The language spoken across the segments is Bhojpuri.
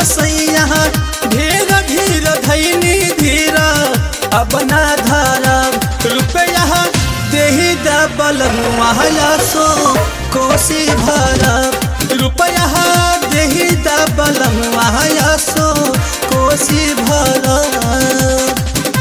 सैया धीर धीर धैनी धीरा अब ना धरब रुपया देही दबल मुआया सो कोसी भरब रुपया देही दबल मुआया सो कोसी भरब।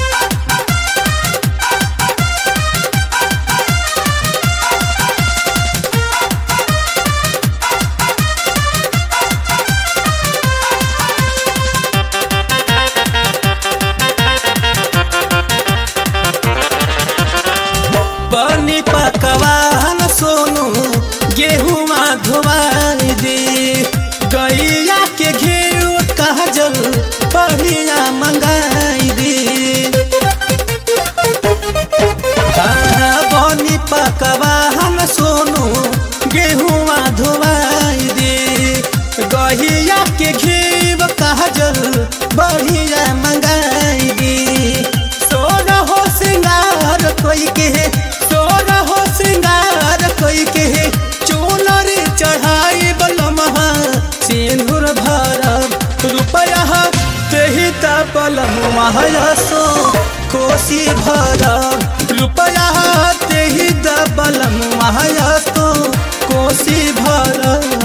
बनी पकवान सोनू गेहुआ धोवाई दे गैया के घेरू काजल बढ़िया मंगाई दे। बनी पकवान सोनू गेहुआ धोवाई दे गैया के घेरू काजल बढ़िया मंगाई दे। सोना हो सिंगार कोई के चोनर चढ़ाई बलमहा सिंदूर भरब रुपया देही दबल मुआया सो कोसी भरब रुपया देही दबल मुआया सो कोसी भरब।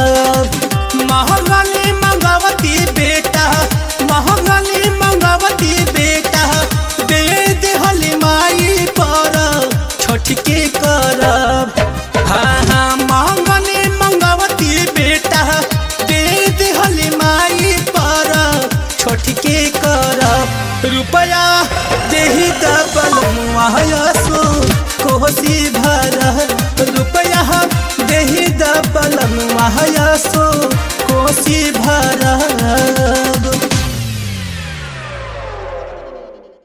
महंगली मंगवती बेटा महंगली मंगवती बेटा दे देहली माई पर छठके करब। हाँ महंगली मंगवती बेटा दे देहली माई पर छठके करब रुपया देही दबल मुआया सो कोसी भरब रुपया देही दबल मुआया सो कोसी भरब।